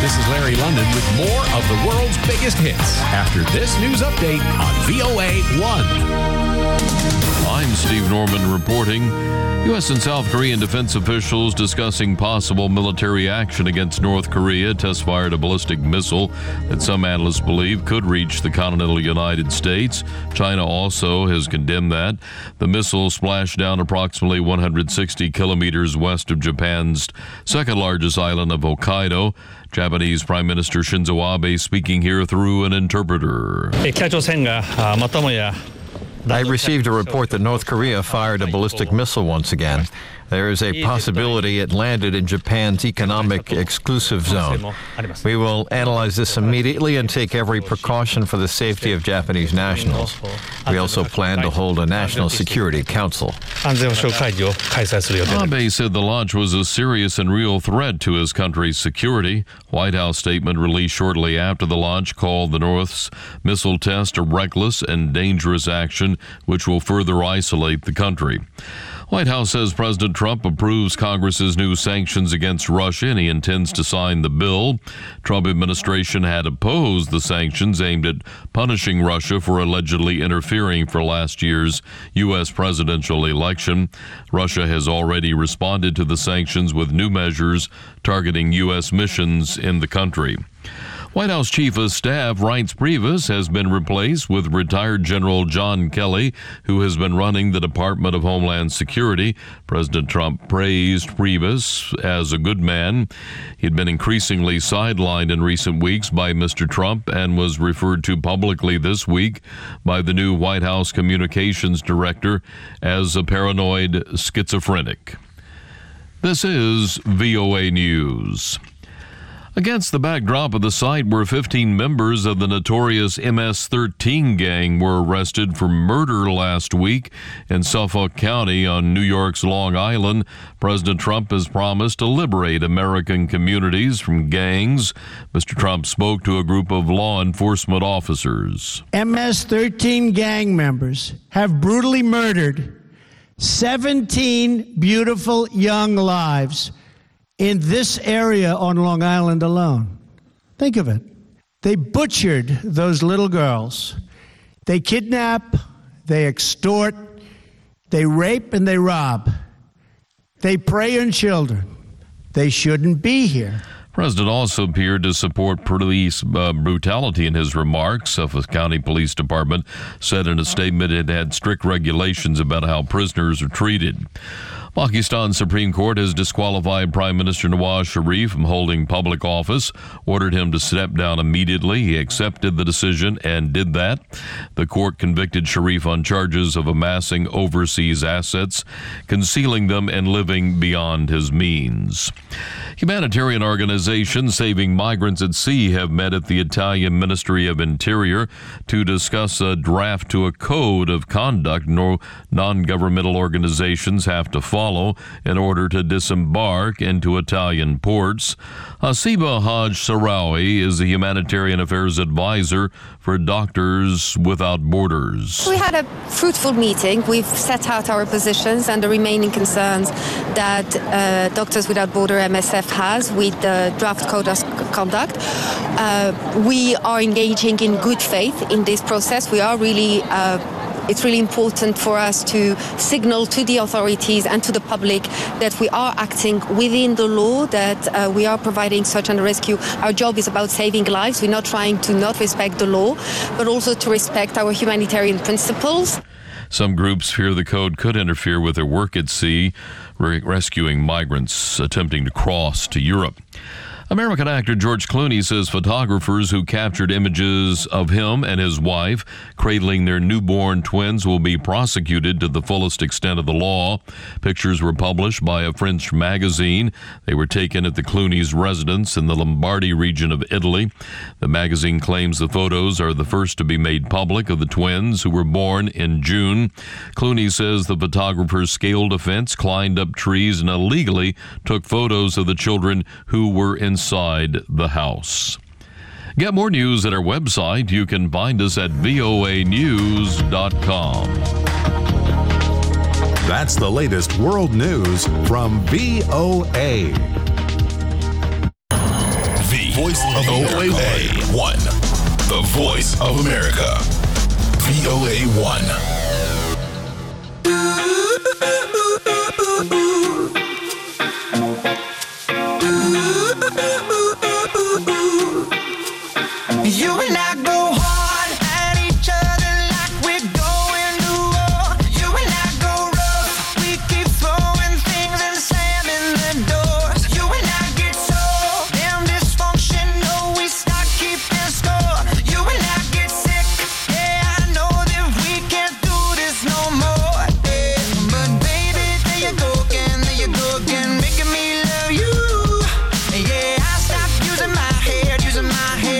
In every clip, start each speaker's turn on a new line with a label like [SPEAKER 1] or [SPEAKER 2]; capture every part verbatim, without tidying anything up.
[SPEAKER 1] This is Larry London with more of the world's biggest hits after this news update on V O A one.
[SPEAKER 2] I'm Steve Norman reporting. U S and South Korean defense officials discussing possible military action against North Korea. Test fired a ballistic missile that some analysts believe could reach the continental United States. China also has condemned that. The missile splashed down approximately one hundred sixty kilometers west of Japan's second largest island of Hokkaido. Japanese Prime Minister Shinzo Abe speaking here through an interpreter.
[SPEAKER 3] I received a report that North Korea fired a ballistic missile once again. There is a possibility it landed in Japan's economic exclusive zone. We will analyze this immediately and take every precaution for the safety of Japanese nationals. We also plan to hold a National Security Council.
[SPEAKER 2] Abe said the launch was a serious and real threat to his country's security. White House statement released shortly after the launch called the North's missile test a reckless and dangerous action which will further isolate the country. White House says President Trump approves Congress's new sanctions against Russia and he intends to sign the bill. Trump administration had opposed the sanctions aimed at punishing Russia for allegedly interfering for last year's U S presidential election. Russia has already responded to the sanctions with new measures targeting U S missions in the country. White House Chief of Staff Reince Priebus has been replaced with retired General John Kelly, who has been running the Department of Homeland Security. President Trump praised Priebus as a good man. He'd been increasingly sidelined in recent weeks by Mister Trump and was referred to publicly this week by the new White House Communications Director as a paranoid schizophrenic. This is V O A News. Against the backdrop of the site where fifteen members of the notorious M S thirteen gang were arrested for murder last week in Suffolk County on New York's Long Island, President Trump has promised to liberate American communities from gangs. Mister Trump spoke to a group of law enforcement officers.
[SPEAKER 4] M S thirteen gang members have brutally murdered seventeen beautiful young lives in this area on Long Island alone. Think of it. They butchered those little girls. They kidnap, they extort, they rape, and they rob. They prey on children. They shouldn't be here.
[SPEAKER 2] The president also appeared to support police uh, brutality in his remarks. Suffolk County Police Department said in a statement it had strict regulations about how prisoners are treated. Pakistan's Supreme Court has disqualified Prime Minister Nawaz Sharif from holding public office, ordered him to step down immediately. He accepted the decision and did that. The court convicted Sharif on charges of amassing overseas assets, concealing them, and living beyond his means. Humanitarian organizations saving migrants at sea have met at the Italian Ministry of Interior to discuss a draft to a code of conduct no non-governmental organizations have to follow in order to disembark into Italian ports. Hasiba Haj Sarawi is the humanitarian affairs advisor for Doctors Without Borders.
[SPEAKER 5] We had a fruitful meeting. We've set out our positions and the remaining concerns that uh, Doctors Without Borders M S F has with the draft code of conduct. Uh, we are engaging in good faith in this process. We are really uh, It's really important for us to signal to the authorities and to the public that we are acting within the law, that uh, we are providing search and rescue. Our job is about saving lives. We're not trying to not respect the law, but also to respect our humanitarian principles.
[SPEAKER 2] Some groups fear the code could interfere with their work at sea, re- rescuing migrants attempting to cross to Europe. American actor George Clooney says photographers who captured images of him and his wife cradling their newborn twins will be prosecuted to the fullest extent of the law. Pictures were published by a French magazine. They were taken at the Clooney's residence in the Lombardy region of Italy. The magazine claims the photos are the first to be made public of the twins who were born in June. Clooney says the photographers scaled a fence, climbed up trees, and illegally took photos of the children who were in inside the house. Get more news at our website. You can find us at V O A news dot com.
[SPEAKER 6] That's the latest world news from V O A.
[SPEAKER 1] V
[SPEAKER 6] voice of V O A one. The voice of America. V O A one.
[SPEAKER 7] You and I go hard at each other like we're going to war. You and I go rough. We keep throwing things and slamming the doors. You and I get so damn dysfunctional. We start keeping score. You and I get sick. Yeah, I know that we can't do this no more. Yeah. But baby, there you go again, there you go again, making me love you. Yeah, I stopped using my head, using my head.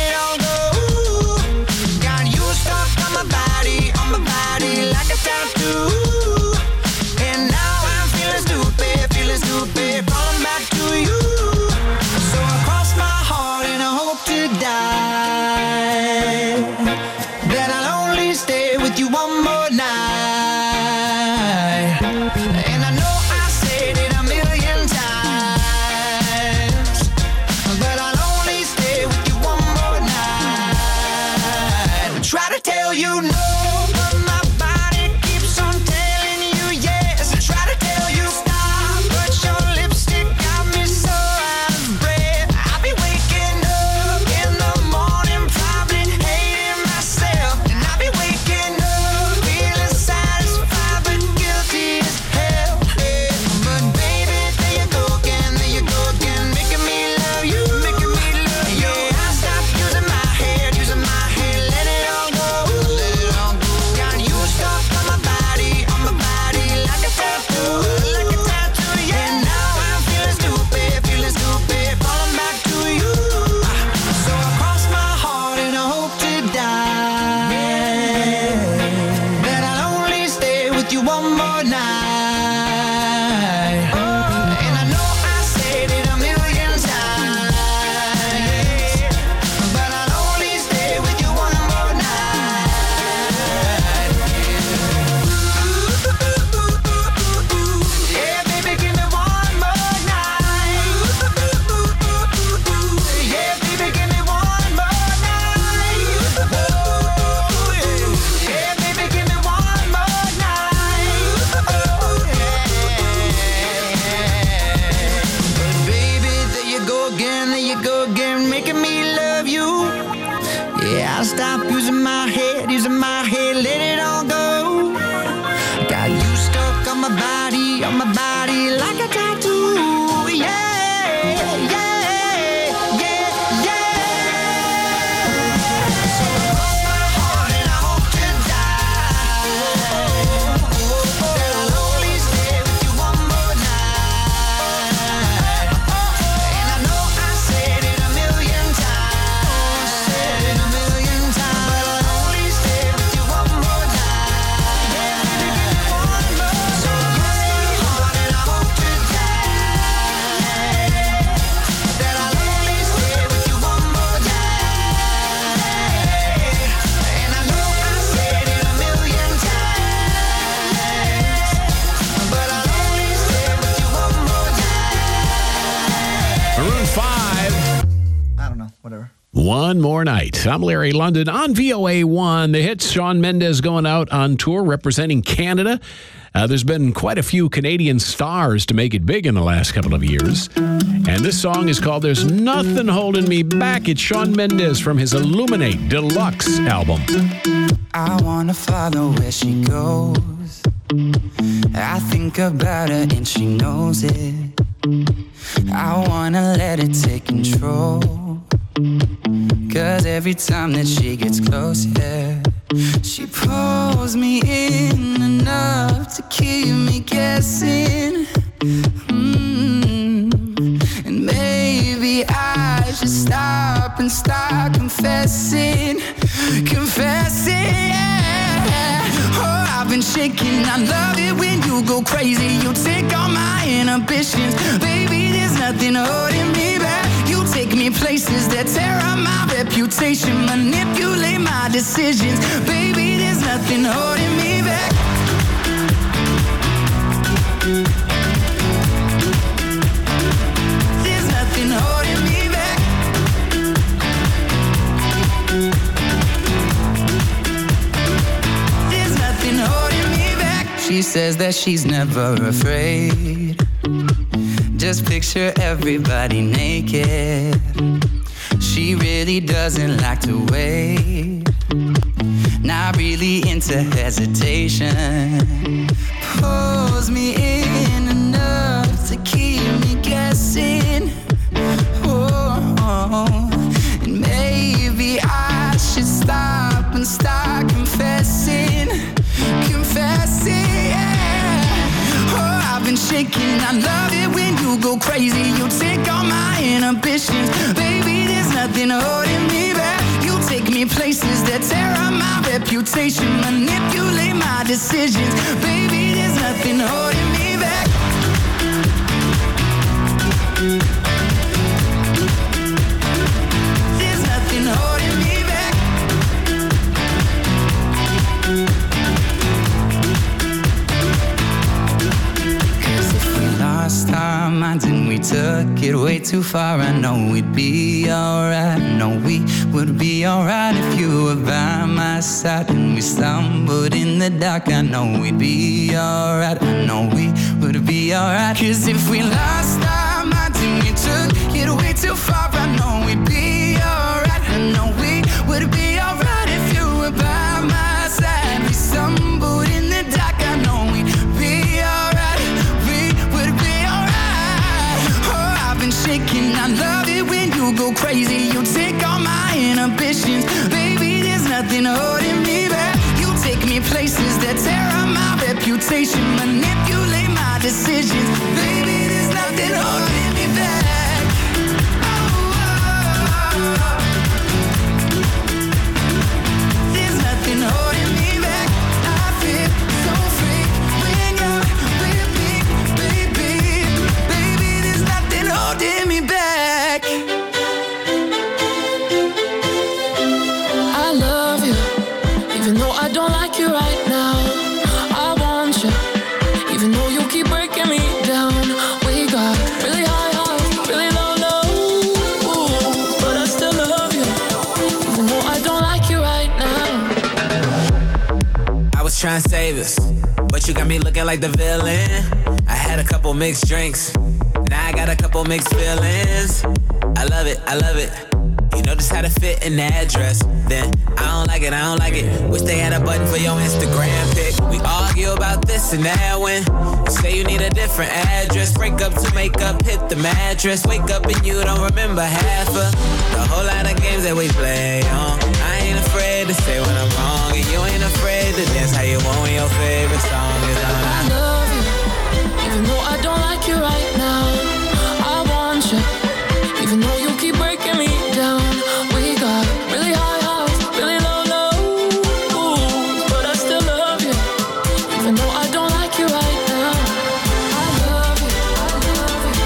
[SPEAKER 1] One More Night. I'm Larry London on V O A one. The hits. Shawn Mendes going out on tour representing Canada. Uh, there's been quite a few Canadian stars to make it big in the last couple of years. And this song is called There's Nothing Holding Me Back. It's Shawn Mendes from his Illuminate Deluxe album.
[SPEAKER 8] I want to follow where she goes. I think about her and she knows it. I want to let it take control. Cause every time that she gets close, yeah, she pulls me in enough to keep me guessing. mm. And maybe I should stop and start confessing. Confessing, yeah. Oh, I've been shaking. I love it when you go crazy. You take all my inhibitions. Baby, there's nothing holding me back. You take me places that tear up my reputation, manipulate my decisions. Baby, there's nothing holding me back. There's nothing holding me back. says that she's never afraid. Just picture everybody naked. She really doesn't like to wait. Not really into hesitation. Pulls me in enough to keep me guessing. Oh, and maybe I should stop and start confessing. Confessing, yeah. Oh, I've been shaking. I love it when you go crazy. You take all my inhibitions. Baby, there's nothing holding me back. You take me places that tear up my reputation. Manipulate my decisions. Baby, there's nothing holding me back. There's nothing holding me back. Cause if we lost our minds and we took it way too far, I know we'd be alright. I know we would be alright if you were by my side. And we stumbled in the dark, I know we'd be alright. I know we would be alright. Cause if we lost our minds and we took it way too far, I know we'd be alright. I know we would be alright if you were by my side. We stumbled in the dark, I know we'd be alright. We would be alright. Oh, I've been shaking. I love it when you go crazy. You take all my inhibitions. Baby, there's nothing holding me back. You take me places that tear up my reputation. Manipulate my decisions. Baby, there's nothing holding me back. Oh, oh, oh. There's nothing holding me back. I feel so free when you're with me, baby. Baby, there's nothing holding me back.
[SPEAKER 9] I love you, even though I don't like you right now. I want you, even though you keep breaking me down. We got really high highs, really low lows, but I still love you, even though I don't like you right now.
[SPEAKER 10] I was trying to save us, but you got me looking like the villain. I had a couple mixed drinks, now I got a couple mixed feelings. I love it, I love it. You know just how to fit in the address. Then I don't like it, I don't like it. Wish they had a button for your Instagram pic. We argue about this and that when you say you need a different address. Break up to make up, hit the mattress. Wake up and you don't remember half of the whole lot of games that we play on. I ain't afraid to say when I'm wrong, and you ain't afraid to dance how you want when your favorite song is on.
[SPEAKER 9] I love you, even though I don't like you right now. I want you, even though you keep breaking me down. We got really high highs, really low lows, but I still love you, even though I don't like you right now. I love you, I love you,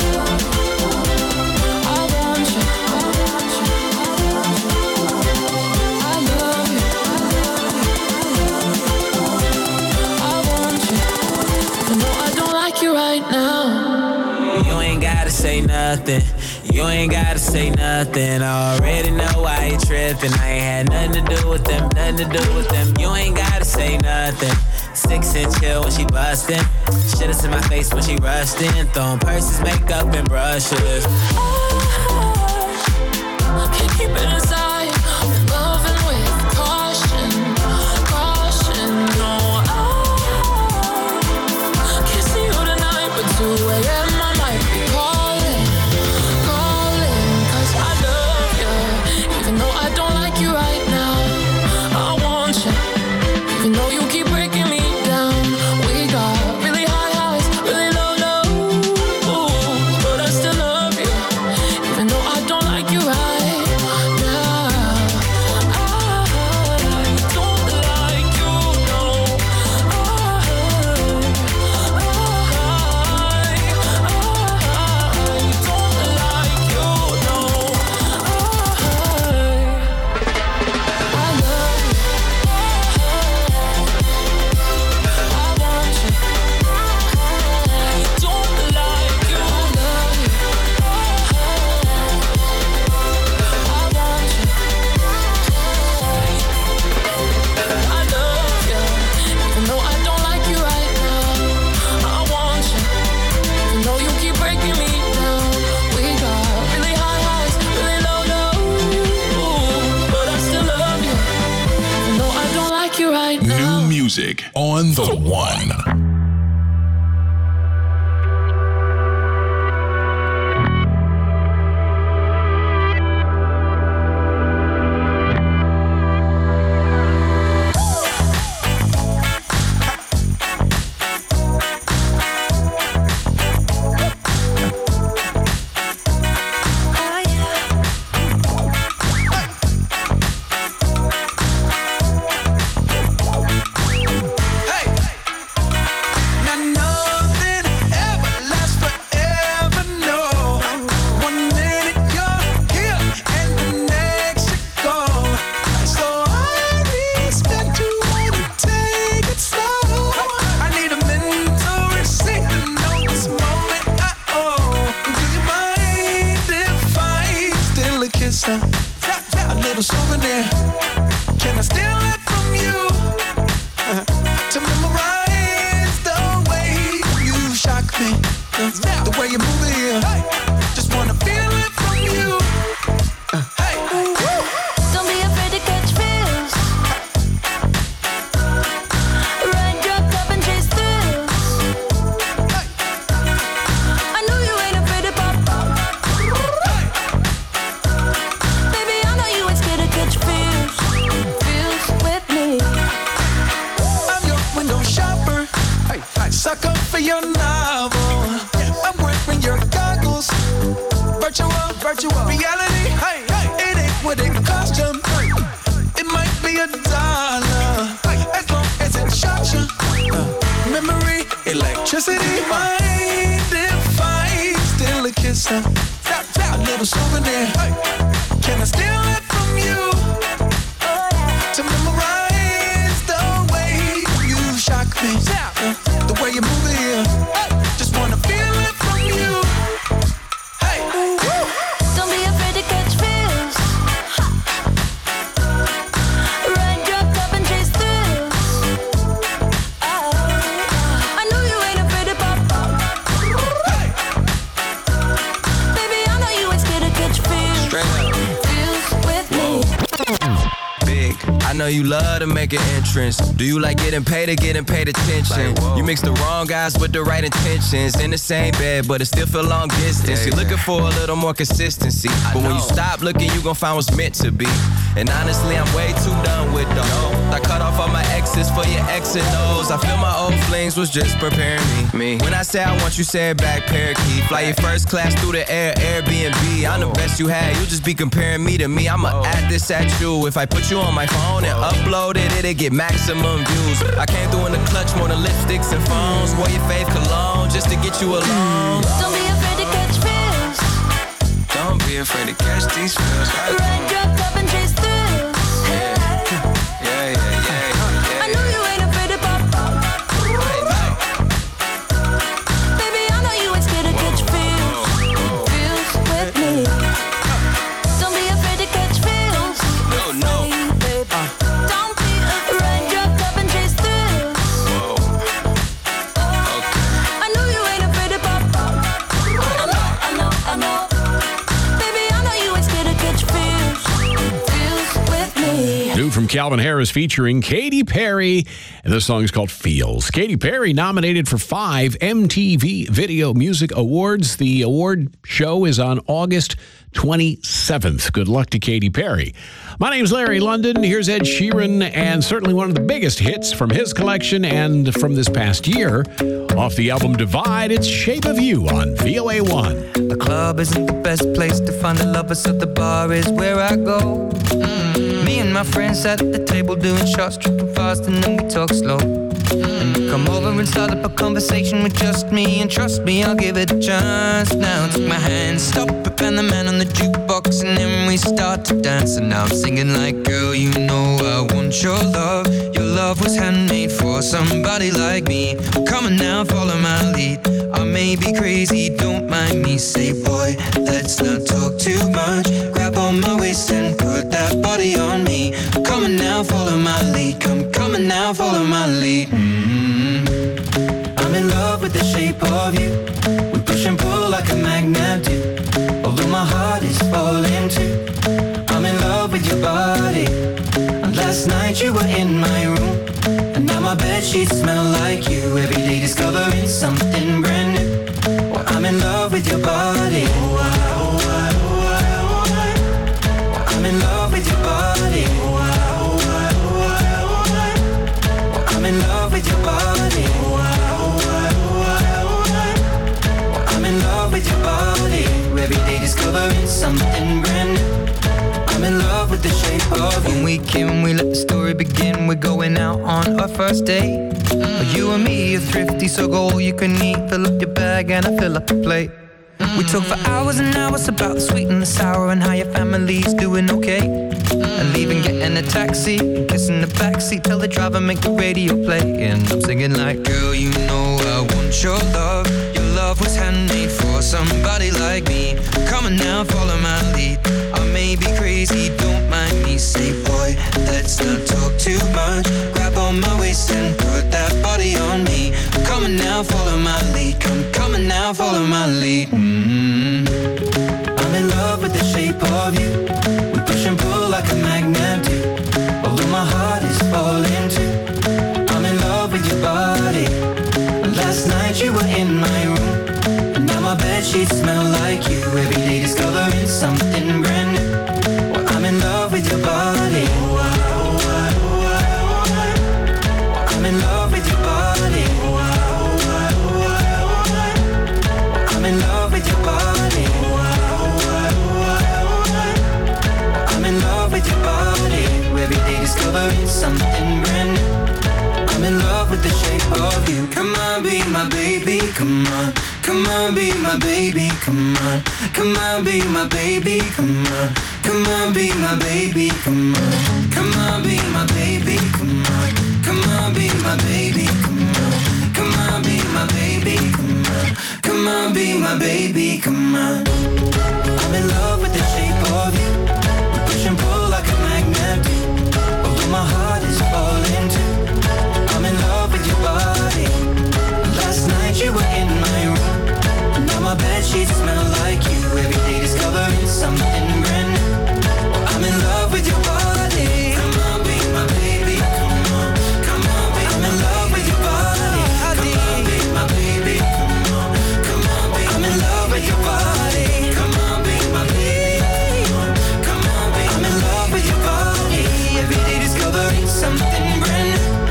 [SPEAKER 9] I love you. I want you, I want you, I love you, I want you, even though I don't like you right now.
[SPEAKER 10] You ain't gotta say nothing. You ain't gotta say nothing. I already know why you tripping. I ain't had nothing to do with them, nothing to do with them. You ain't gotta say nothing. Six inch heel when she bustin'. Shit in my face when she rushed in. Throwing purses, makeup, and brushes.
[SPEAKER 9] I can't keep it inside. I'm loving with caution, caution. No, I can't see you tonight, but two a.m. I might be calling, calling. Cause I love you, even though I don't like you right now. I want you, even though you keep breaking me down. We got really high highs, really low lows, but I still love you,
[SPEAKER 6] music on the one.
[SPEAKER 11] Do you like getting paid or getting paid attention? Like, you mix the wrong guys with the right intentions. In the same bed, but it still feel long distance. Yeah, You're yeah. looking for a little more consistency. I but know. When you stop looking, you gon' find what's meant to be. And honestly, I'm way too done with those. I cut off all my exes for your X and O's. I feel my old flings was just preparing me. me. When I say I want you, say it back, parakeet. Fly your first class through the air, Airbnb. I'm the best you had, you just be comparing me to me. I'ma add this at you. If I put you on my phone and upload it, it'll get maximum views. I came through in the clutch more than lipsticks and phones. Wore your fave cologne just to get you alone.
[SPEAKER 9] Don't be afraid to catch feels.
[SPEAKER 11] Don't be afraid to catch these feels.
[SPEAKER 9] Run, drop, top, and chase through.
[SPEAKER 11] Yeah, yeah, yeah, yeah.
[SPEAKER 9] I know you ain't afraid to pop. Baby, I know you ain't scared to catch feels. Feels with me. Don't be afraid to catch feels.
[SPEAKER 11] No, no.
[SPEAKER 9] Don't be afraid. Run, drop, top, and chase through. I know you ain't afraid to pop. I know, I know, I know. Baby, I know you ain't scared to catch feels. Feels with me.
[SPEAKER 1] New from Calvin Harris featuring Katy Perry. And this song is called Feels. Katy Perry nominated for five M T V Video Music Awards. The award show is on August twenty-seventh. Good luck to Katy Perry. My name's Larry London. Here's Ed Sheeran, and certainly one of the biggest hits from his collection and from this past year. Off the album Divide, it's Shape of You on V O A one.
[SPEAKER 12] The club isn't the best place to find the lovers, so the bar is where I go. Mm-hmm. Me and my friends sat at the table doing shots, tripping fast, and then we talk slow. And you come over and start up a conversation with just me, and trust me, I'll give it a chance. Now take my hand, stop it, and the man on the jukebox, and then we start to dance. And now I'm singing like, girl, you know I want your love. Your love was handmade for somebody like me. Come on now, follow my lead. I may be crazy, don't mind me. Say, boy, let's not talk too much. Grab on my waist and put that body on me. Come on now, follow my lead. Come, come on now, follow my lead. Mm-hmm. I'm in love with the shape of you. We push and pull like a magnet do. Although my heart is falling too. I'm in love with your body. And last night you were in my room. And now my
[SPEAKER 13] my bedsheets smell like you. Every day discovering something brand new. Well, I'm in love with your body. Oh, I, oh, I, oh, I, oh, I. Well, I'm in love with your body. Oh, I, oh, I, oh, I, oh, I. Well, I'm in love with your body. Oh, I, oh, I, oh, I, oh, I. Well, I'm in love with your body. Every day discovering something brand new. I'm in love with the shape of you.
[SPEAKER 12] When we came, we let the story begin. We're going out on our first date. Mm. You and me are thrifty, so go all you can eat. Fill up your bag and I fill up the plate. Mm. We talk for hours and hours about the sweet and the sour and how your family's doing okay. Mm. And leaving, getting a taxi, kissing the backseat, tell the driver make the radio play. And I'm singing like, girl, you know I want your love. Your love was handmade for somebody like me. Come on now, follow my lead. I may be crazy, don't mind me. Say, boy, let's not talk too much. Grab on my waist and put that body on me. Come on now, follow my lead. Come, come on now, follow my lead. Mm-hmm.
[SPEAKER 13] I'm in love with the shape of you. We push and pull like a magnet do. Although my heart is falling too. I'm in love with your body. Last night you were in my room, and now my bedsheets smell like you. Every day discovering something brand new. Well, I'm in love with your body. Oh, I, oh, I, oh, I, oh, I. Well, I'm in love with your body. Oh, I, oh, I, oh, I, oh, I. Well, I'm in love with your body. Oh, I, oh, I, oh, I, oh, I. Well, I'm in love with your body. Every day discovering something brand new. I'm in love with the shape of you. Come on, be my baby, come on. Come on, be my baby, come on. Come on, be my baby, come on. Come on, be my baby, come on. Come on, be my baby, come on. Come on, be my baby, come on. Come on, be my baby, come on. Come on, be my baby, come on. I'm in love with the shape of you. We push and pull like a magnet do. Although my heart is falling too. I'm in love with your body. Last night you were in my room. Now my bedsheets smell like you. Every day discovering something brand new. Well, I'm in love with your body. Come on, be my baby. Come on, come on, be. I'm in love with your body. Come on, be my baby. Come on, come on, be. I'm in love with your body. Come on, be my baby. Come on, be. I'm in love with your body. Every day discovering something brand new.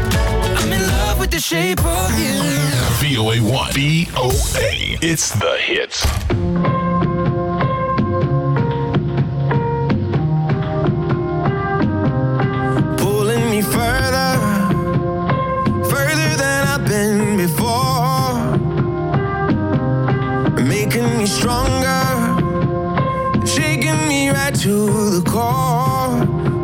[SPEAKER 13] With the shape of you.
[SPEAKER 6] V O A one. V O A. It's the hits.
[SPEAKER 14] Pulling me further, further than I've been before. Making me stronger, shaking me right to the core.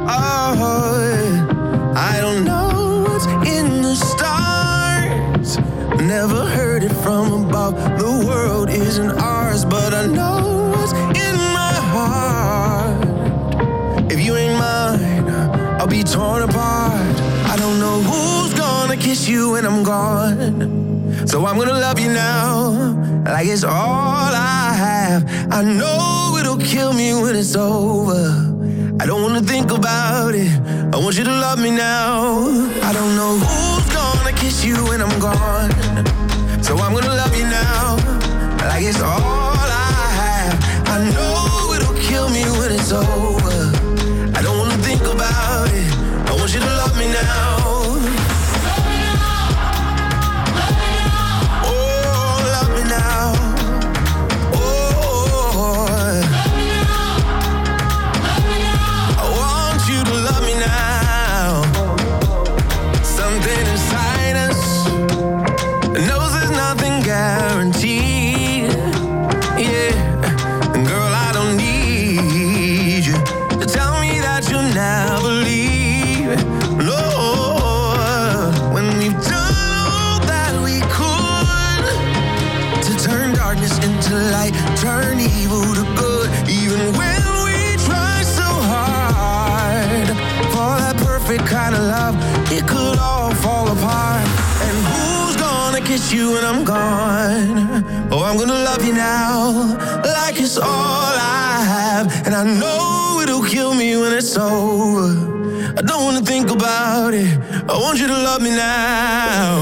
[SPEAKER 14] Oh, I don't know what's in the stars. Never heard it from above. The world isn't ours, but I know what's in my heart. If you ain't mine, I'll be torn apart. I don't know who's gonna kiss you when I'm gone. So I'm gonna love you now, like it's all I have. I know it'll kill me when it's over. I don't wanna think about it. I want you to love me now. I don't know who's gonna kiss you when I'm gone. So I'm gonna love you now, like it's all I have. I know it'll kill me when it's over. I don't wanna think about it. I want you to love me now. Love me now. Love me now. Oh, love me now. Oh, love me now. Love me now. I want you to love me now. Something inside us knows there's nothing guaranteed. Yeah, girl, I don't need you to tell me that you'll never leave. No, when we've done all that we could to turn darkness into light, turn evil to good. Even when we try so hard for that perfect kind of love, it could all fall apart. And who's gonna kiss you when I'm gone? Oh, I'm gonna love you now, like it's all I have. And I know it'll kill me when it's over. I don't wanna think about it. I want you to love me now.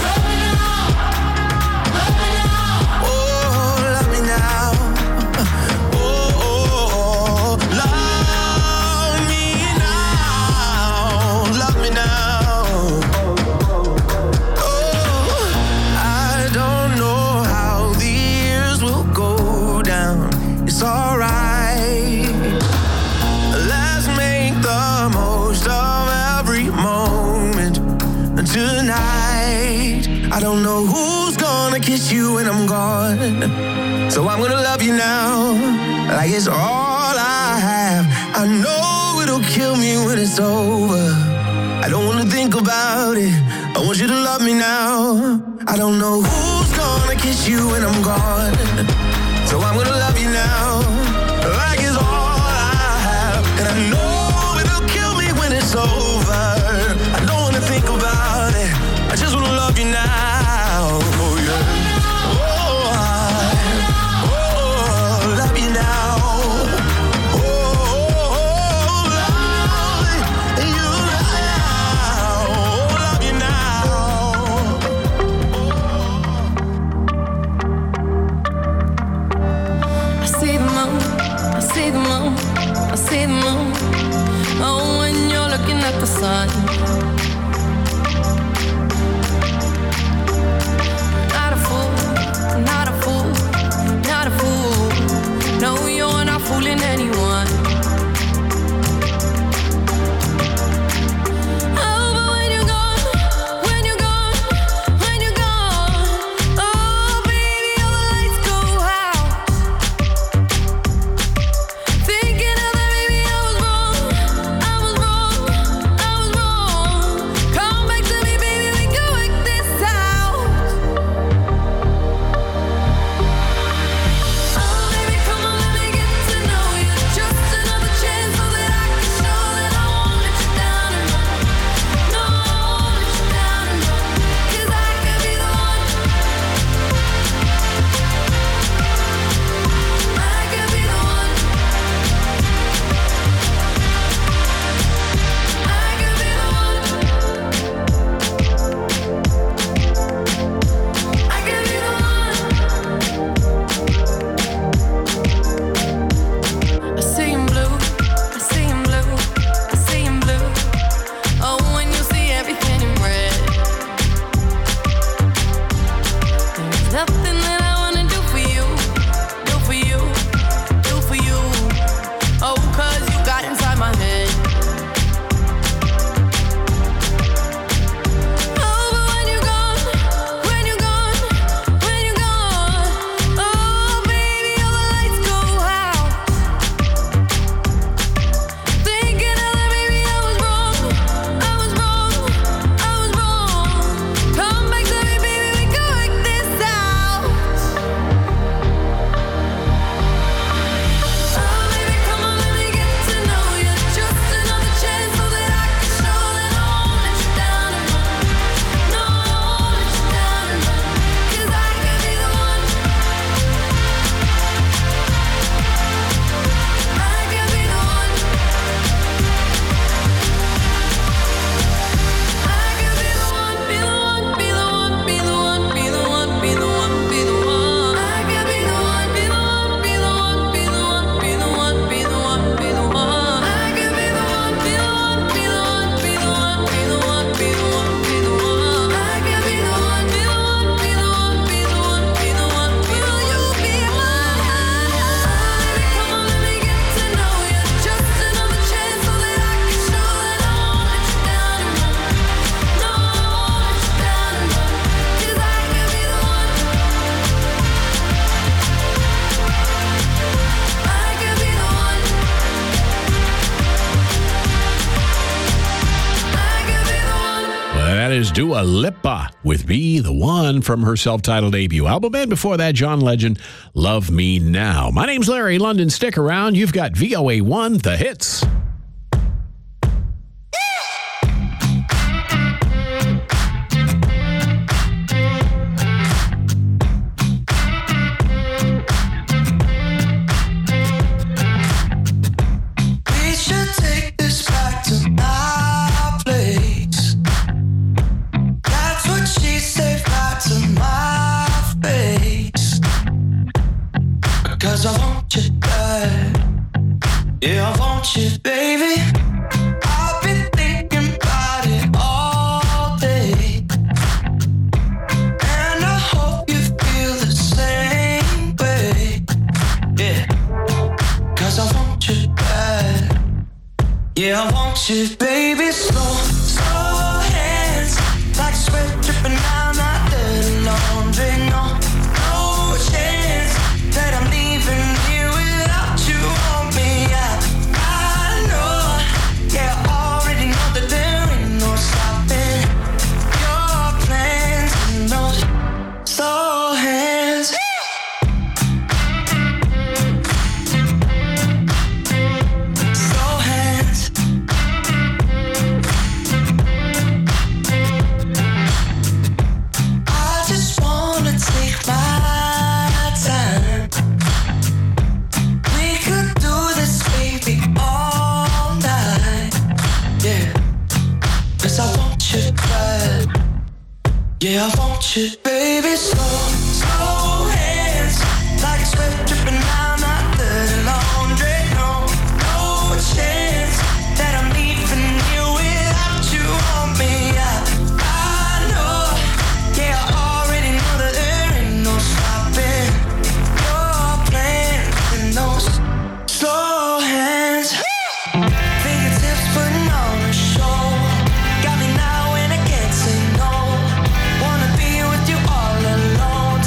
[SPEAKER 14] I don't know who's gonna kiss you when I'm gone, so I'm gonna love you now, like it's all I have. I know it'll kill me when it's over. I don't wanna think about it. I want you to love me now. I don't know who's gonna kiss you when I'm gone, so I'm gonna love you now, like it's all I have. And I know it'll kill me when it's over. I don't wanna think about it. I just wanna love you now. Oh yeah. Oh, I, oh, love you now. Oh, oh, love you now. Oh, love you
[SPEAKER 9] I see the moon, I see the moon, I see the moon. Oh, when you're looking at the sun. No, you're not fooling anyone. Oh, but when you're gone, when you're gone, when you're gone, oh, baby, all the lights go out. Thinking of that, baby, I was wrong, I was wrong, I was wrong. Come back to me, baby, we can work this out.
[SPEAKER 1] is Dua Lipa with Be the One from her self-titled debut album. And before that, John Legend, Love Me Now. My name's Larry London. Stick around. You've got V O A one, The Hits.
[SPEAKER 7] We should take this back to my place.
[SPEAKER 13] Yeah, I want you, baby. I've been thinking about it all day, and I hope you feel the same way. Yeah, cause I want you bad. Yeah, I want you, baby. Slow, slow hands, like sweat dripping down my dirty laundry. No, no chance that I'm leaving here without you on me. I, I know, yeah, I already know that there ain't no stopping your plans and those slow hands. Slow hands. I just wanna take my time. We could do this, baby, all night. Yeah, cause I want you bad. Yeah, I want you, baby. Slow, slow hands, like sweat dripping down my dirty laundry. No, no chance that I'm leaving you without you on me. I, I know, yeah, I already know that there ain't no stopping your plans and those slow hands. Fingertips putting on a show, got me now and I can't say no. Wanna be with you all alone.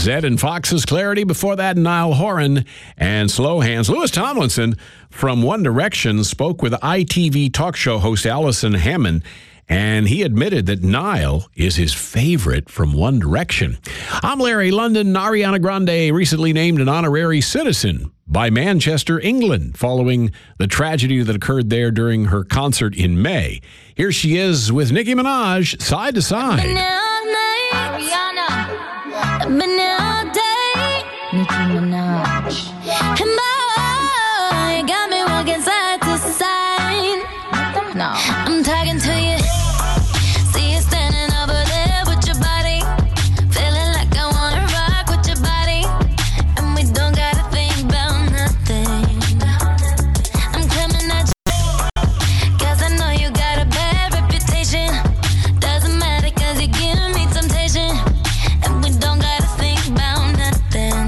[SPEAKER 1] Zed and Fox's Clarity. Before that, Niall Horan and Slow Hands. Louis Tomlinson from One Direction spoke with I T V talk show host Allison Hammond, and he admitted that Niall is his favorite from One Direction. I'm Larry London. Ariana Grande recently named an honorary citizen by Manchester, England, following the tragedy that occurred there during her concert in May. Here she is with Nicki Minaj, Side to Side.
[SPEAKER 9] Ariana, I've been here all day. Nicki Minaj. And boy, got me walking side to side. No, I'm talking to you. See you standing over there with your body. Feeling like I wanna rock with your body. And we don't gotta think about nothing. I'm coming at you, cause I know you got a bad reputation. Doesn't matter cause you give me temptation. And we don't gotta think about nothing.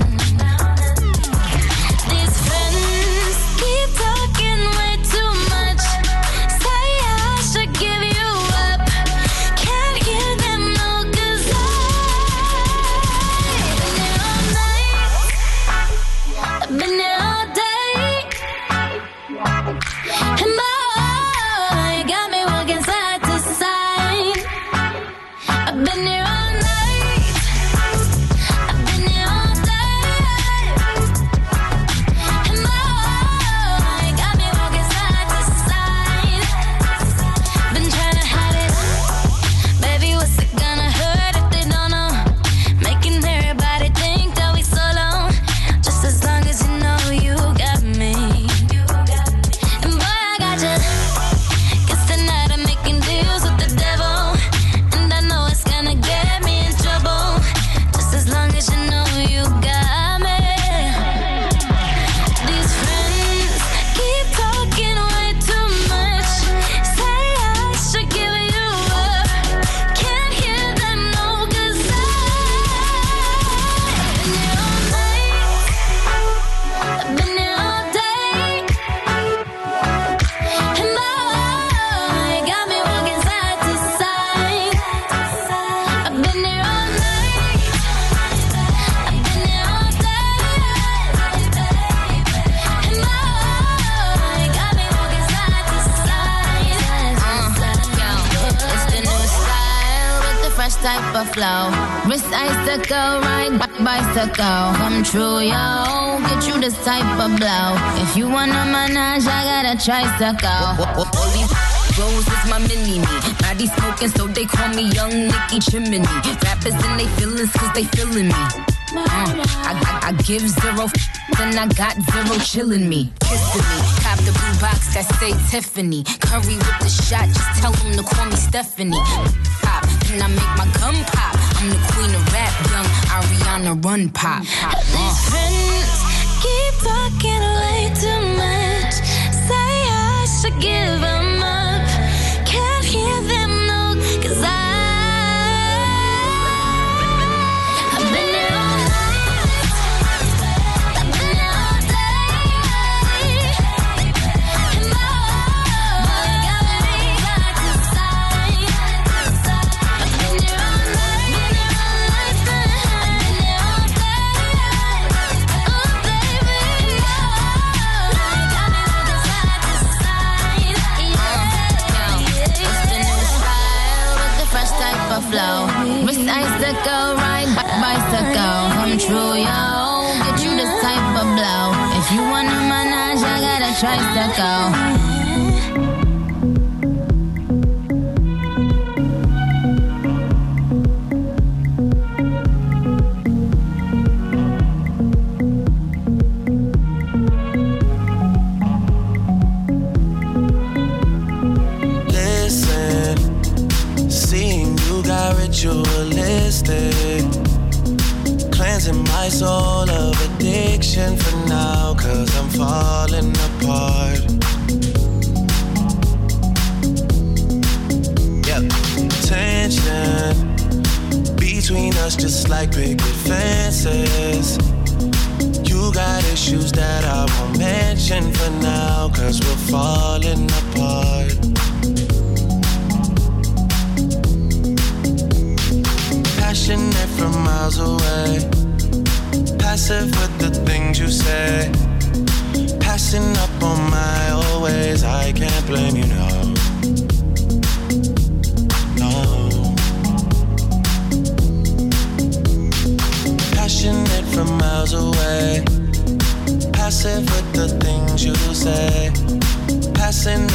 [SPEAKER 9] These friends keep talking way too much. Say I should give you up. Can't hear them no, cause I've been here all night. I've been here all day. And boy, got me walking side to side. I've been here all night. I've been here all day. And boy, got me walking side to side. Been trying to hide it. Baby, what's it gonna hurt if they don't know? Making everybody think that we solo. Just as long as you know you got me. And boy, I got you. Guess tonight I'm making deals with the devil. And I know it's gonna get me in trouble. Just as long as you know you got me. These friends keep talking way too much. Say I should give you up. Can't hear them no, cause I've been here all night. I've been here all day. And boy, got me walking side to side. I've been here all night. I've been here all day. And boy, got me walking side to side. It's the new style with the fresh type of flow. Wrist icicle, ride bi- bicycle. Come true, yo. Get you this type of blow. If you wanna manage, I got a tricycle.
[SPEAKER 15] All these Rose is my mini-me. Body smoking, so they call me Young Nicky Chimney. Rappers in they feelings, cause they feeling me. Uh, I, I, I give zero f- then I got zero chillin' me. Kissing me. Cop the blue box that say Tiffany. Curry with the shot, just tell them to call me Stephanie. Pop, then I make my gun pop. I'm the queen of rap, young Ariana Run Pop.
[SPEAKER 9] These friends keep talking way too much. Say I should give them up. Can't hear them no, cause I I've been here all night. I've been here all day. And boy, got me side to side. I've been here all night. Been here all night. Been here all day. Oh baby, got me walking side to side.
[SPEAKER 15] It's the new style with the fresh type of flow. Wrist icicle, ride bi- bicycle. Come true, yo. Get you this type of blow. If you wanna manage, I got a tricycle.
[SPEAKER 13] Listen, seeing you got ritualistic, cleansing my soul of addiction for now, cause I'm falling apart. Yep, tension between us just like picket fences. You got issues that I won't mention for now, cause we're falling apart. Passionate from miles away,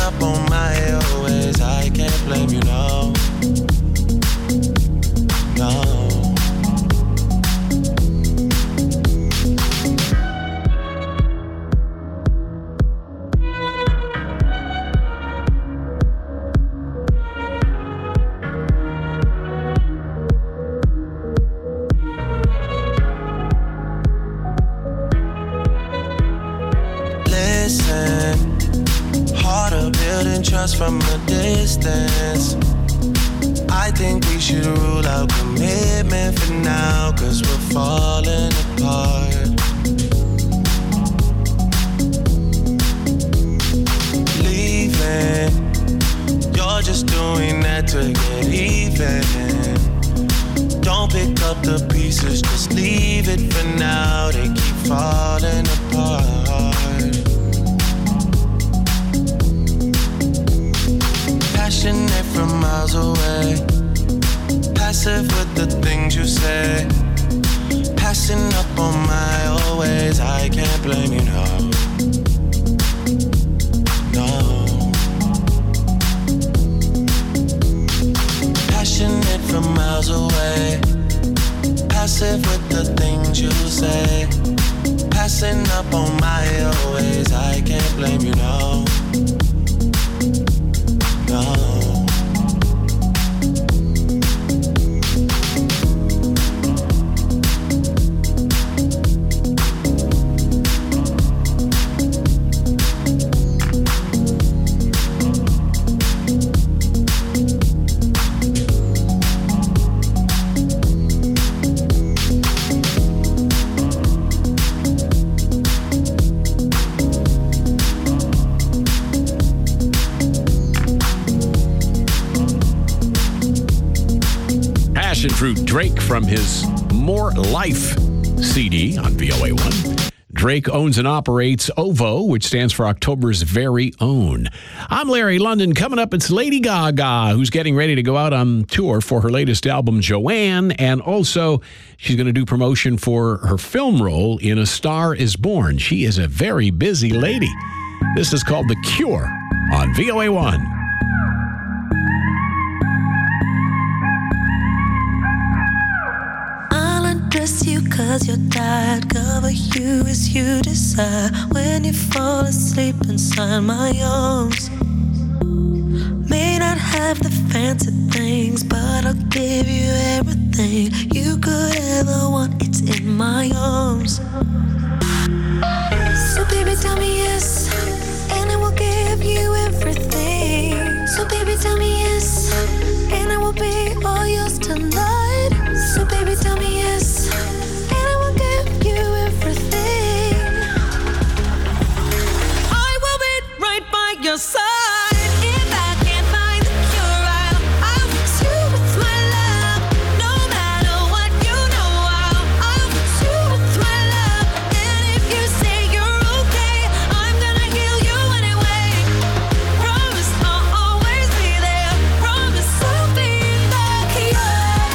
[SPEAKER 16] up on my old ways. I can't blame you, no. No. Trust from a distance. I think we should rule out commitment for now, cause we're falling apart. Leaving, you're just doing that to get even. Don't pick up the pieces, just leave it for now. They keep falling apart. Passionate from miles away, passive with the things you say, passing up on my old ways. I can't blame you, no. No. Passionate from miles away, passive with the things you say, passing up on my old ways. I can't blame you, no. No.
[SPEAKER 1] Passion Fruit Drake from his More Life C D on V O A one. Drake owns and operates O V O, which stands for October's Very Own. I'm Larry London. Coming up, it's Lady Gaga, who's getting ready to go out on tour for her latest album, Joanne, and also she's going to do promotion for her film role in A Star Is Born. She is a very busy lady. This is called The Cure on V O A one.
[SPEAKER 17] Dress you cause you're tired, cover you as you desire. When you fall asleep inside my arms, may not have the fancy things, but I'll give you everything you could ever want. It's in my arms. So baby, tell me yes, and I will give you everything. So baby, tell me yes, and I will be all yours tonight. So baby, tell me yes, and I will give you everything. I will be right by your side. If I can't find the cure, I'll, I'll fix you with my love. No matter what, you know I'll, I'll fix you with my love. And if you say you're okay, I'm gonna heal you anyway. Promise I'll always be there. Promise I'll be the cure.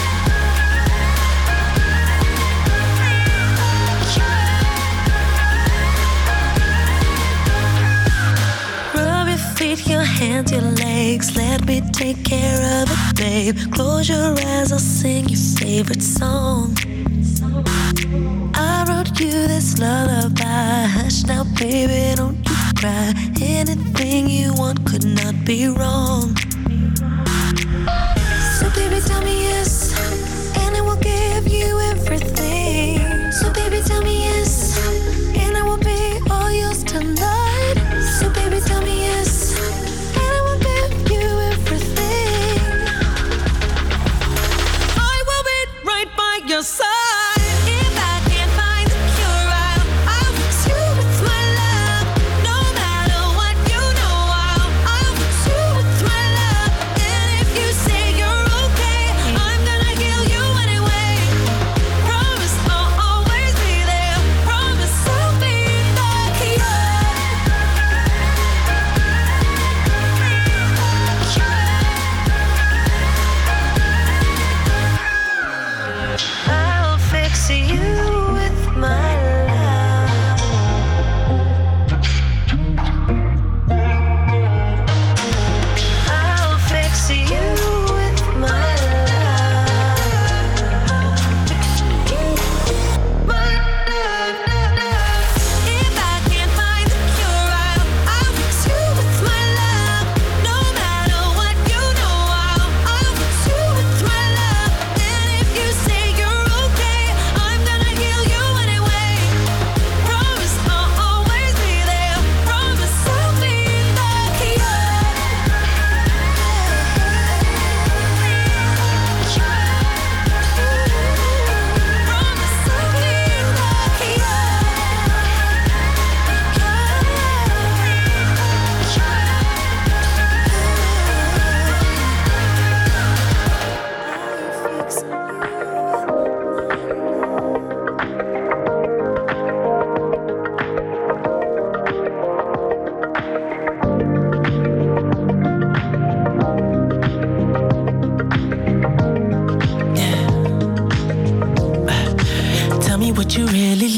[SPEAKER 17] Your hands, your legs, let me take care of it, babe. Close your eyes, I'll sing your favorite song. I wrote you this lullaby. Hush now, baby, don't you cry. Anything you want could not be wrong. So baby, tell me yes, and I will give you everything. So baby, tell me yes, and I will be all yours tonight. So baby, tell me yes, your side. If I can't find the cure, I'll, I'll fix you with my love. No matter what, you know I'll, I'll fix you with my love.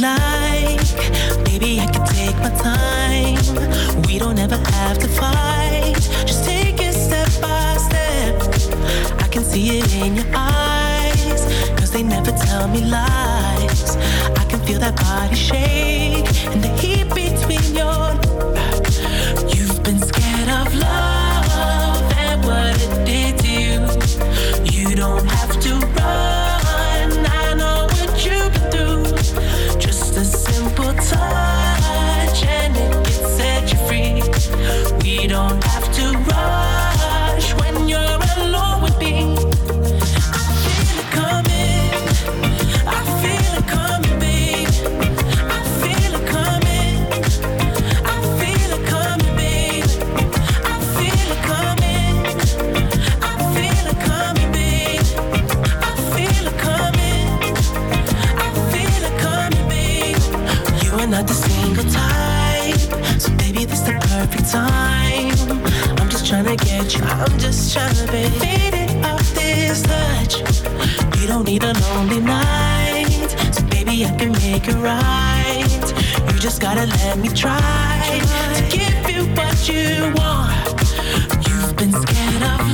[SPEAKER 18] like. Maybe I can take my time. We don't ever have to fight. Just take it step by step. I can see it in your eyes, cause they never tell me lies. I can feel that body shake and the heat between your. You've been scared of love and what it did to you. You don't have to run, I know what you've been through. Just a simple touch and it can set you free. We don't have to rush when you're alone with me. I feel it coming, I feel it coming, babe. I feel it coming, I feel it coming, babe. I feel it coming, I feel it coming, babe. I feel it coming, I feel it coming, babe. You are not the single type, so baby, this the perfect time. I'm just tryna get you, I'm just tryna be faded off this touch. You don't need a lonely night, so baby, I can make it right. You just gotta let me try to give you what you want. You've been scared of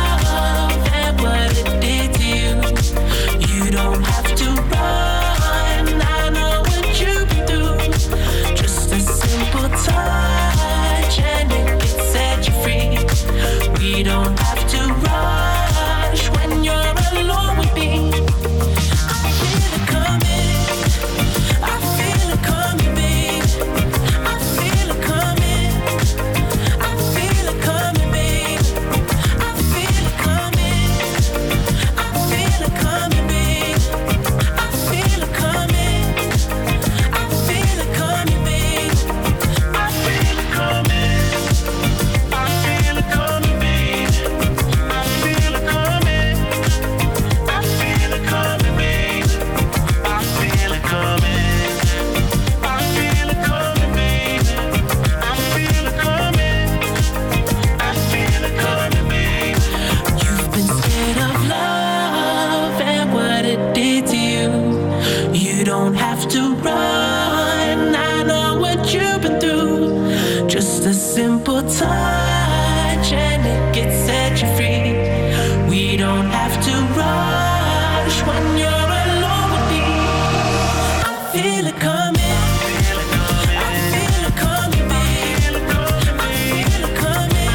[SPEAKER 18] love and what it did to you. You don't have to run, I know what you've been through. Just a simple touch and it can set you free. We don't have to rush when you're alone with me. I feel it coming, I feel it coming, babe. I feel it coming, I feel it coming, babe. I feel it coming, I feel it coming, babe. I feel it coming, I feel it coming, babe. I feel it coming, I feel it coming, babe. I feel it coming, I feel it coming, babe. I feel it coming, I feel it coming, babe. I feel it coming, I feel it coming, babe. You've been scared of love and what it did to you. You don't have to run, I know what you've been through. Just a simple touch and it can set you free. We don't have to rush when you're alone with me. I feel it coming, I feel it coming, babe. I feel it coming,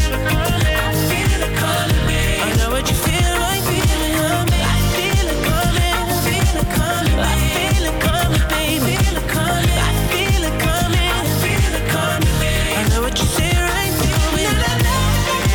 [SPEAKER 18] I feel it coming, babe. I know what you feel, I feel it coming. I feel it coming, I feel it coming, I feel it coming, babe. I feel it coming, I feel it coming, I feel it coming, babe. I know what you say, right? Feel it, la la la.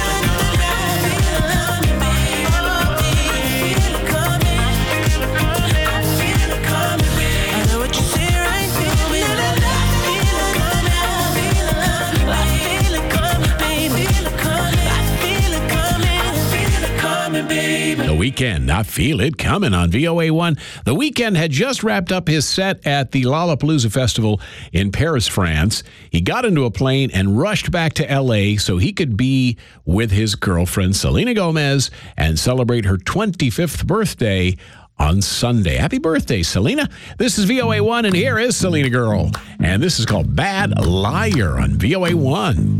[SPEAKER 1] The Weeknd, I Feel It Coming on V O A one. The Weeknd had just wrapped up his set at the Lollapalooza Festival in Paris, France. He got into a plane and rushed back to L A so he could be with his girlfriend, Selena Gomez, and celebrate her twenty-fifth birthday on Sunday. Happy birthday, Selena. This is V O A one, and here is Selena Girl. And this is called Bad Liar on V O A one.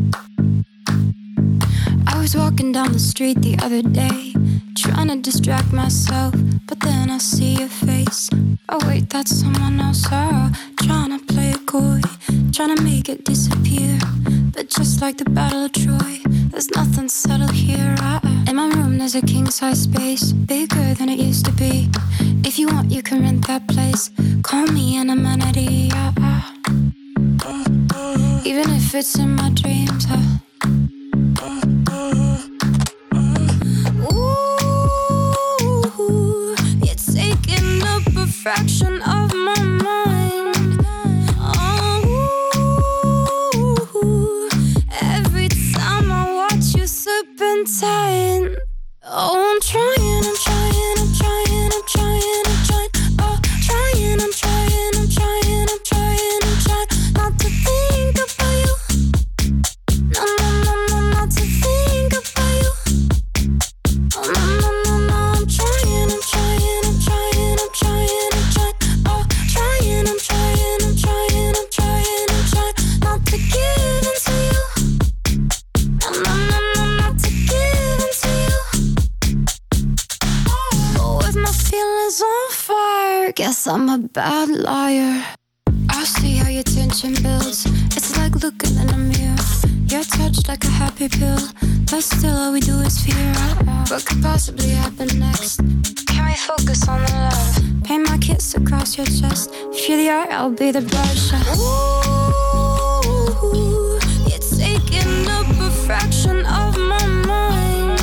[SPEAKER 19] I was walking down the street the other day, trying to distract myself, but then I see your face. Oh wait, that's someone else. Oh, trying to play it coy, trying to make it disappear. But just like the Battle of Troy, there's nothing subtle here. uh-uh. In my room there's a king-size space, bigger than it used to be. If you want, you can rent that place. Call me an amenity. uh-uh. Even if it's in my dreams. uh, Ooh, you're taking up a fraction of my mind. Oh, every time I watch you serpentine. Oh, I'm trying, I'm trying, I'm trying, I'm trying, I'm trying. Oh, trying, I'm trying, I'm trying, I'm trying, I'm trying not to think about you. No, no, no, no, not to think about you. Oh, no, no, no, no, I'm trying, I'm trying, I'm trying, I'm trying, I'm trying. Oh, trying, I'm is on fire. Guess I'm a bad liar. I see how your tension builds. It's like looking in a mirror. You're touched like a happy pill, but still all we do is fear. What could possibly happen next? Can we focus on the love? Paint my kiss across your chest. If you're the art, I'll be the brush. Ooh, you're taking up a fraction of my mind.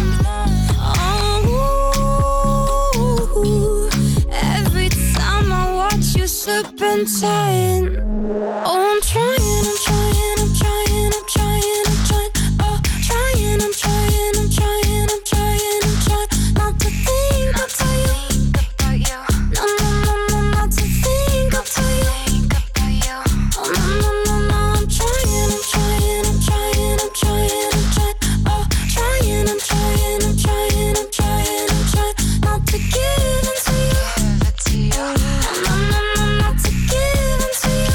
[SPEAKER 19] Oh, every time I watch you serpentine. Oh, I'm trying, I'm trying, I'm trying, I'm trying, I'm trying. Oh, trying, I'm trying, I'm trying, I'm trying, I'm trying. Not to think I'll tell you about you. No, no, no, no, not to think I'll tell you about you. Oh, no, no, no, no, I'm trying, I'm trying, I'm trying, I'm trying, I'm trying. Oh, trying, I'm trying, I'm trying, I'm trying, I'm trying. Not to give in to you. Oh, no, no, no, not to give in to you.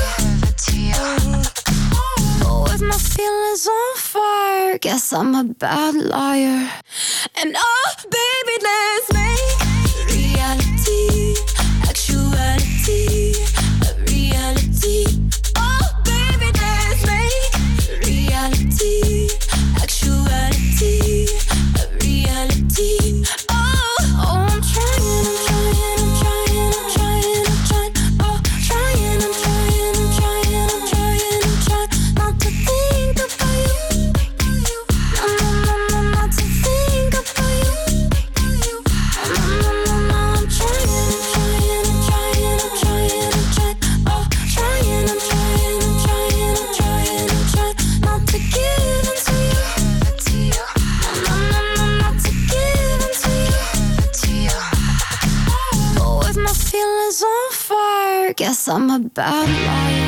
[SPEAKER 19] Oh, with my feelings on fire, guess I'm a bad liar. And oh, baby, let's make reality, actuality, a reality. Oh, baby, let's make reality, actuality, a reality. Oh, oh, I'm trying, I'm trying, I'm trying, I'm trying, I'm trying. Oh, trying, I'm trying, I'm trying, I'm trying, I'm trying. Not to think about you. No, no, no, no, not to think about you. No, no, no, no, I'm trying, I'm trying, I'm trying, I'm trying, I'm trying. Oh, trying, I'm trying, I'm trying, I'm trying, I'm trying. Not to give in to you. No, no, no, not to give in to you. Oh, with my feelings on fire, guess I'm a bad liar.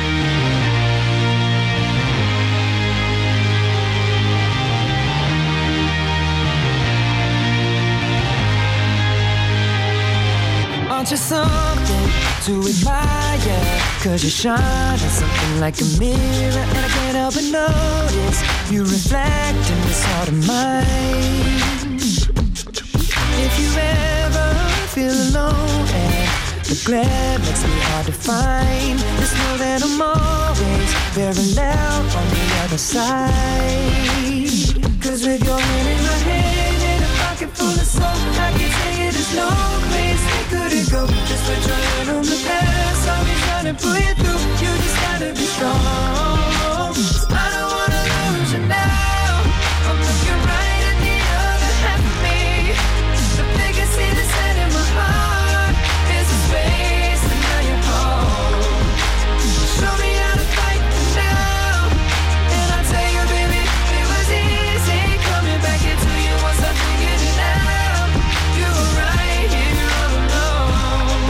[SPEAKER 12] Aren't you something to admire? Cause you shine on something like a mirror, and I can't help but notice you reflect in this heart of mine. If you ever feel alone and the glare makes me hard to find, just know that I'm always very loud on the other side. Cause with your hand in my hand and a pocket full of soap, I can tell you there's no place we couldn't go. Just put your hand on the past, I'll be trying to pull you through. You just gotta be strong. I don't wanna lose you now. I'm looking right at the other half of me. The biggest see the set in my heart is a space, and now you're home. Show me how to fight now, and I'll tell you, baby, it was easy coming back into you once I figured it out. You were right here all alone.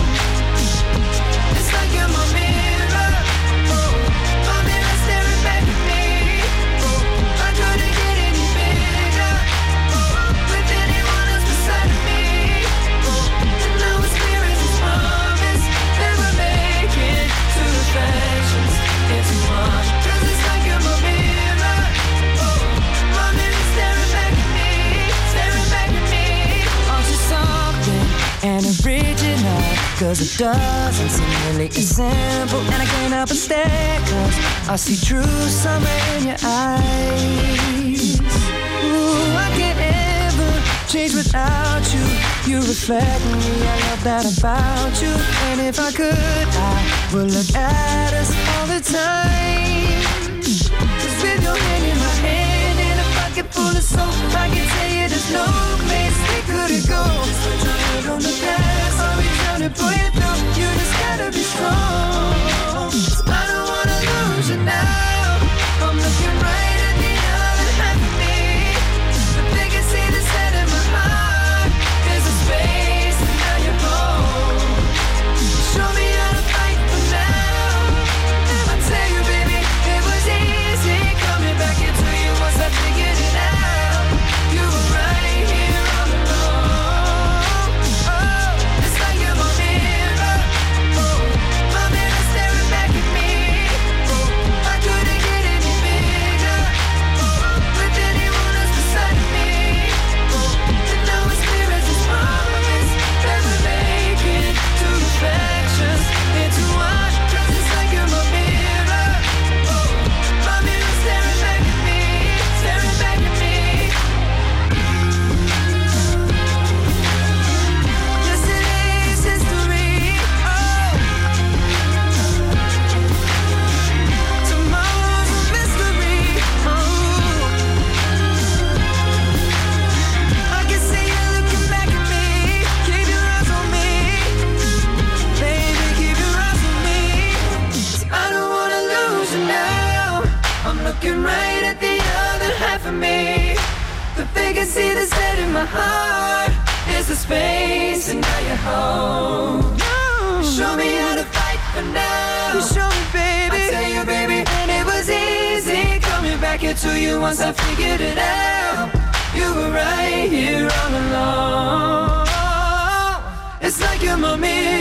[SPEAKER 12] It's like you're my mirror, oh, my mirror staring back at me. Oh, I couldn't get any bigger, oh, with anyone else beside of me. Oh, and now it's clear as this promise that we're making two reflections into one. 'Cause it's like you're my mirror, oh, my mirror staring back at me, staring back at me. Aren't you something and original? Cause it doesn't seem really as simple, and I can't help but stare, cause I see true summer in your eyes. Ooh, I can't ever change without you. You reflect me, I love that about you. And if I could, I would look at us all the time. Cause with your hand in my hand and a pocket full of soap, I can tell you there's no place we couldn't go. Just put your hand on the past, I'll be trying to pull you through. You just gotta be strong. I don't wanna lose you now. I'm looking right at the other half of me. The biggest see the set in my heart is a space, and now you're home. Show me how to fight for now, and I tell you, baby, it was easy coming back into you once I figured it out. You were right here all alone. Oh, it's like you're my mirror.
[SPEAKER 13] Instead in my heart is the space, and now you're home. You show me how to fight for now. You show me, baby. I tell you, baby, and it was easy coming back here to you once I figured it out. You were right here all along. It's like you're my mirror.